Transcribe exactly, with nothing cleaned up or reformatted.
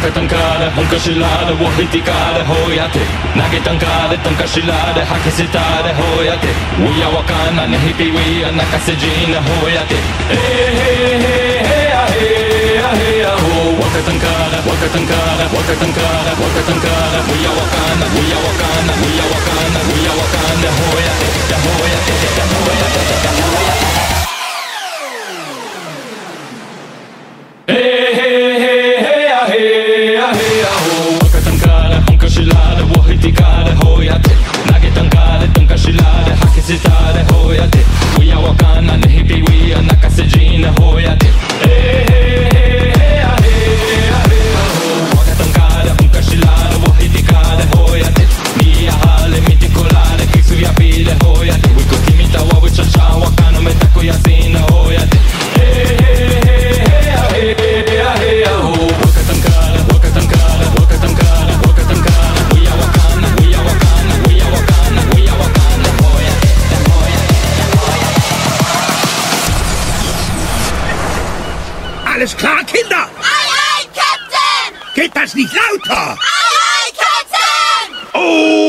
けたんかで本かしらでを引きかでほうやって投げたんかでとんかしらで吐き捨てたでほうやって We やわかんなね日々 We や泣かせじなほうやってえへへへやへやへやほうわけたんかでわけたんかでわけたんかでわけたんかで We やわかんな We やわかんな We やわかんな We やわかんなほうやってやほうやってやほうやってやほうやってえへへへやへやへやほうわけたんかで本かしらでを引きかでほうやって投げたんかでとんかしらで吐き捨てたでほうやって We やわかんなね日々 We や泣かせじなほうやってえへへへやへやへやほうわけたんかで本かしらでを引きかでほうやってみやはれ見てこられキスやびでほうやって We こきみたわうちゃちゃわかのめたくやすいなほうやってえへへへやへやへやほうわけたんかでわけたんかでわけたんかでわけたんかで We やわかんな We やわかんな We やわかんな We やわかんなほうやってほうやってほうやって Alles klar, Kinder? Aye, aye, Captain! Geht das nicht lauter? Aye, aye, Captain! Oh!